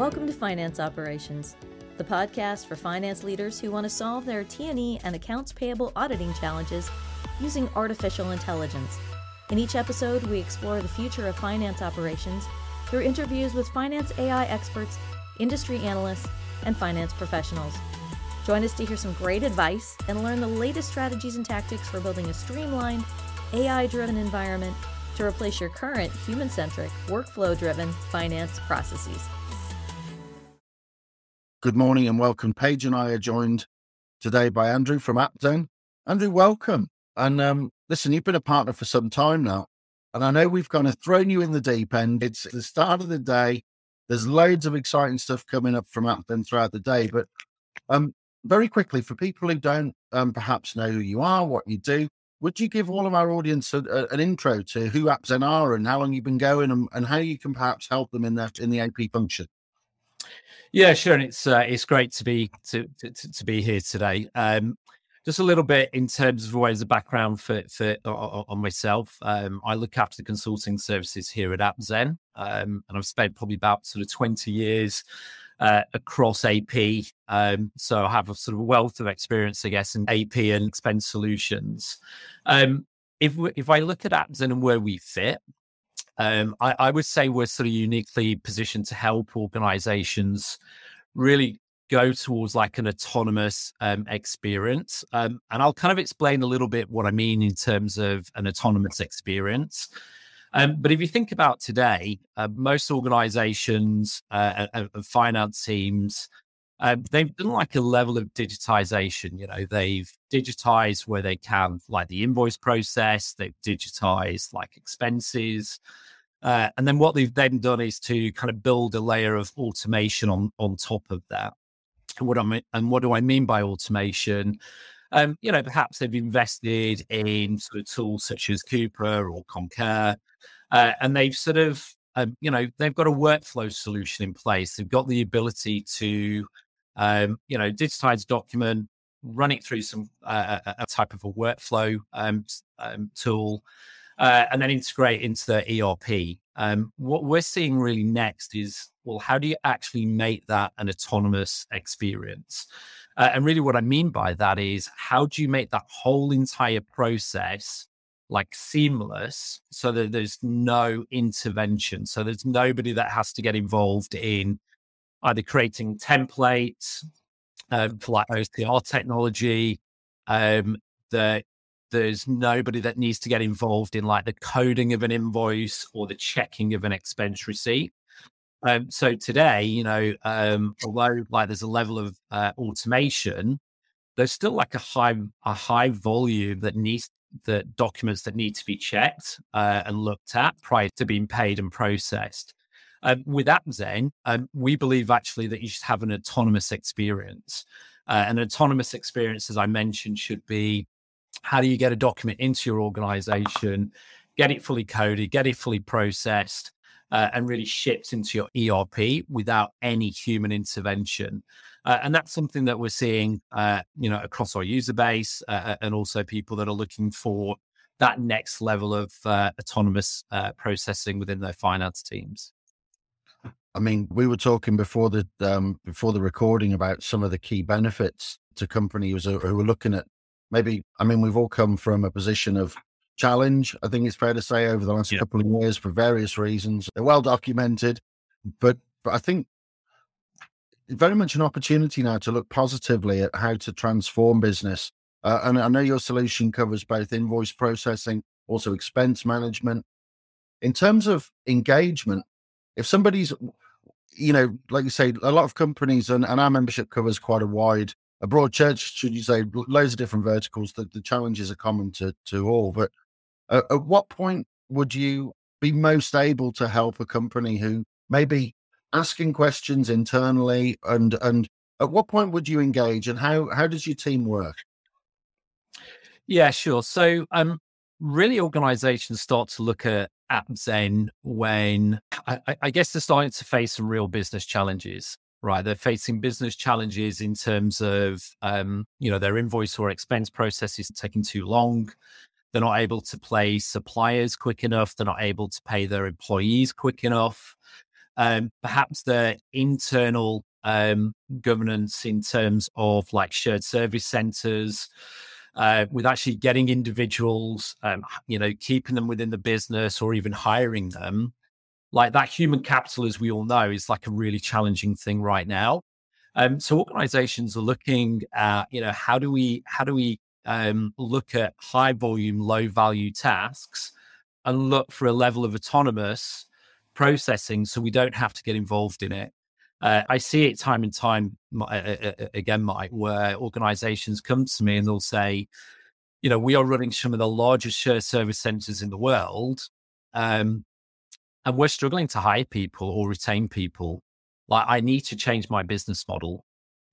Welcome to Finance Operations, the podcast for finance leaders who want to solve their T&E and accounts payable auditing challenges using artificial intelligence. In each episode, we explore the future of finance operations through interviews with finance AI experts, industry analysts, and finance professionals. Join us to hear some great advice and learn the latest strategies and tactics for building a streamlined, AI-driven environment to replace your current human-centric, workflow-driven finance processes. Good morning and welcome. Paige and I are joined today by Andrew from AppZen. Andrew, welcome. And listen, you've been a partner for some time now, and I know we've kind of thrown you in the deep end. It's the start of the day. There's loads of exciting stuff coming up from AppZen throughout the day. But very quickly, for people who don't perhaps know who you are, what you do, would you give all of our audience an intro to who AppZen are and how long you've been going and how you can perhaps help them in the AP function? Yeah, sure. And it's great to be here today. Just a little bit in terms of ways of background on myself. I look after the consulting services here at AppZen, and I've spent probably about sort of 20 years across AP. So I have a sort of wealth of experience, I guess, in AP and expense solutions. If I look at AppZen and where we fit, I would say we're sort of uniquely positioned to help organizations really go towards like an autonomous experience. And I'll kind of explain a little bit what I mean in terms of an autonomous experience. But if you think about today, most organizations and finance teams, they've done like a level of digitization. You know, they've digitized where they can, like the invoice process, they've digitized like expenses. And then what they've then done is to kind of build a layer of automation on top of that. And what do I mean by automation? Perhaps they've invested in sort of tools such as Coupa or Concur, and they've sort of, they've got a workflow solution in place. They've got the ability to, digitize a document, run it through some a type of a workflow tool, and then integrate into the ERP. What we're seeing really next is, well, how do you actually make that an autonomous experience? And really what I mean by that is, how do you make that whole entire process like seamless so that there's no intervention? So there's nobody that has to get involved in either creating templates for like OCR technology, there's nobody that needs to get involved in like the coding of an invoice or the checking of an expense receipt. So today, although like there's a level of automation, there's still like a high volume the documents that need to be checked and looked at prior to being paid and processed. With AppZen, we believe actually that you should have an autonomous experience. An autonomous experience, as I mentioned, should be, how do you get a document into your organization, get it fully coded, get it fully processed, and really shipped into your ERP without any human intervention? And that's something that we're seeing, across our user base, and also people that are looking for that next level of autonomous processing within their finance teams. I mean, we were talking before the recording about some of the key benefits to companies who were looking at we've all come from a position of challenge, I think it's fair to say, over the last couple of years for various reasons. They're well documented, but I think very much an opportunity now to look positively at how to transform business. And I know your solution covers both invoice processing, also expense management. In terms of engagement, if somebody's, like you say, a lot of companies and our membership covers quite a broad church, should you say, loads of different verticals. The challenges are common to all. But at what point would you be most able to help a company who may be asking questions internally, and at what point would you engage, and how does your team work? Yeah, sure. So really organizations start to look at AppZen when I guess they're starting to face some real business challenges. Right, they're facing business challenges in terms of, their invoice or expense process is taking too long. They're not able to pay suppliers quick enough. They're not able to pay their employees quick enough. perhaps the internal governance in terms of like shared service centers, with actually getting individuals, keeping them within the business or even hiring them. Like that human capital, as we all know, is like a really challenging thing right now. So organizations are looking at, how do we look at high volume, low value tasks and look for a level of autonomous processing so we don't have to get involved in it. I see it time and time again, Mike, where organizations come to me and they'll say, we are running some of the largest shared service centers in the world. And we're struggling to hire people or retain people. Like, I need to change my business model.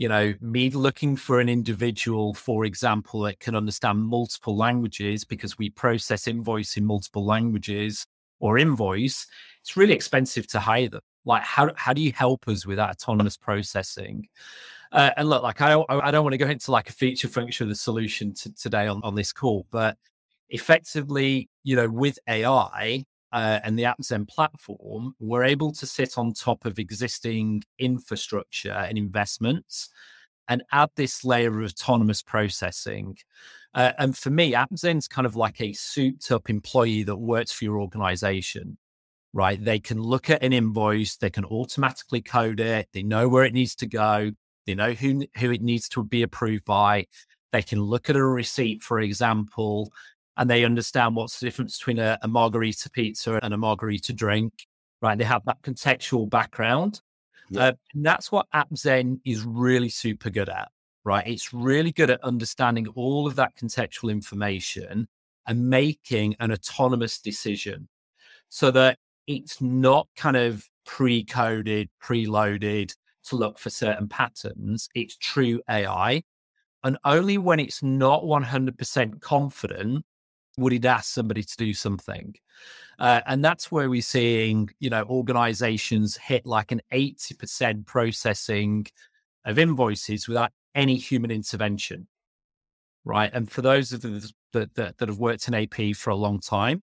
Me looking for an individual, for example, that can understand multiple languages because we process invoice in multiple languages or invoice, it's really expensive to hire them. Like, how do you help us with that autonomous processing? And look, like, I don't want to go into like a feature function of the solution today on this call, but effectively, with AI, and the AppZen platform, we're able to sit on top of existing infrastructure and investments and add this layer of autonomous processing. And for me, AppZen's kind of like a souped up employee that works for your organization, right? They can look at an invoice, they can automatically code it, they know where it needs to go, they know who it needs to be approved by, they can look at a receipt, for example, and they understand what's the difference between a margarita pizza and a margarita drink, right? They have that contextual background. And that's what AppZen is really super good at, right? It's really good at understanding all of that contextual information and making an autonomous decision so that it's not kind of pre-coded, preloaded to look for certain patterns. It's true AI. And only when it's not 100% confident would it ask somebody to do something. And that's where we're seeing, organizations hit like an 80% processing of invoices without any human intervention, right? And for those of us that have worked in AP for a long time,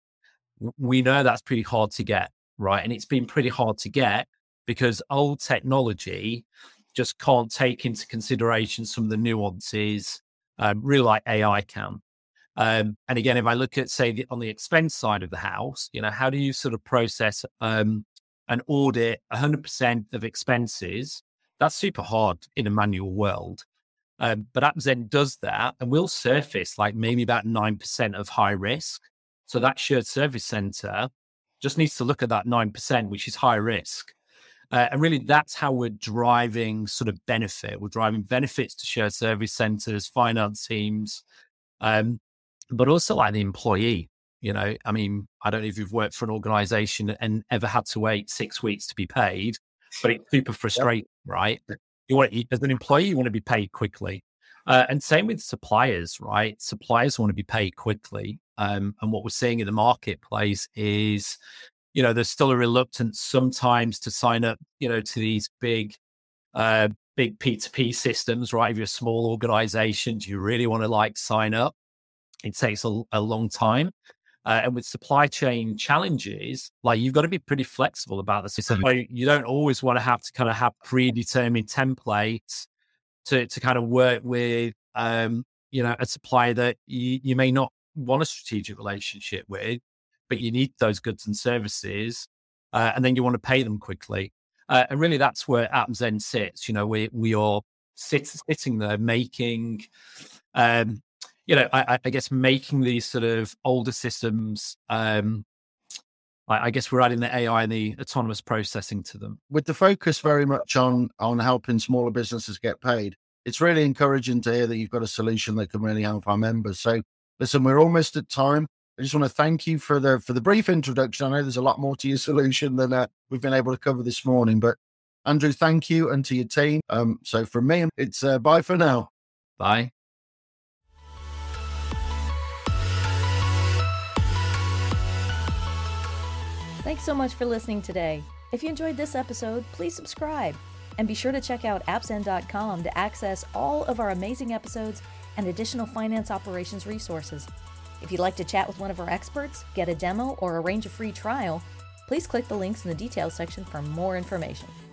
we know that's pretty hard to get, right? And it's been pretty hard to get because old technology just can't take into consideration some of the nuances, really like AI can. And again, if I look at, say, on the expense side of the house, how do you sort of process and audit 100% of expenses? That's super hard in a manual world. But AppZen does that and will surface like maybe about 9% of high risk. So that shared service center just needs to look at that 9%, which is high risk. And really, that's how we're driving sort of benefit. We're driving benefits to shared service centers, finance teams, but also like the employee. I don't know if you've worked for an organization and ever had to wait 6 weeks to be paid, but it's super frustrating, right? As an employee, you want to be paid quickly. And same with suppliers, right? Suppliers want to be paid quickly. And what we're seeing in the marketplace is, there's still a reluctance sometimes to sign up, to these big P2P systems, right? If you're a small organization, do you really want to sign up? It takes a long time. And with supply chain challenges, you've got to be pretty flexible about the system. You don't always want to have predetermined templates to kind of work with, a supplier that you may not want a strategic relationship with, but you need those goods and services, and then you want to pay them quickly. And really, that's where AppZen sits. We are sitting there making, I guess making these sort of older systems. I guess we're adding the AI and the autonomous processing to them. With the focus very much on helping smaller businesses get paid, it's really encouraging to hear that you've got a solution that can really help our members. So listen, we're almost at time. I just want to thank you for the brief introduction. I know there's a lot more to your solution than we've been able to cover this morning, but Andrew, thank you, and to your team. So from me, it's bye for now. Bye. Thanks so much for listening today. If you enjoyed this episode, please subscribe. And be sure to check out appzen.com to access all of our amazing episodes and additional finance operations resources. If you'd like to chat with one of our experts, get a demo, or arrange a free trial, Please click the links in the details section for more information.